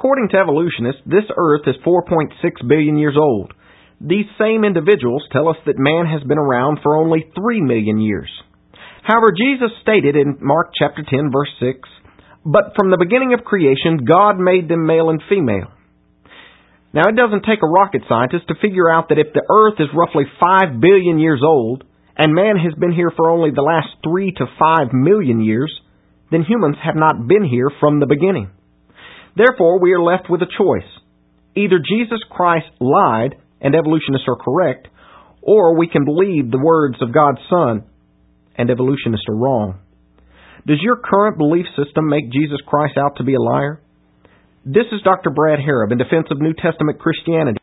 according to evolutionists, this Earth is 4.6 billion years old. These same individuals tell us that man has been around for only 3 million years. However, Jesus stated in Mark chapter 10, verse 6, "But from the beginning of creation, God made them male and female." Now, it doesn't take a rocket scientist to figure out that if the Earth is roughly 5 billion years old, and man has been here for only the last 3 to 5 million years, then humans have not been here from the beginning. Therefore, we are left with a choice. Either Jesus Christ lied, and evolutionists are correct, or we can believe the words of God's Son, and evolutionists are wrong. Does your current belief system make Jesus Christ out to be a liar? This is Dr. Brad Harrop in defense of New Testament Christianity.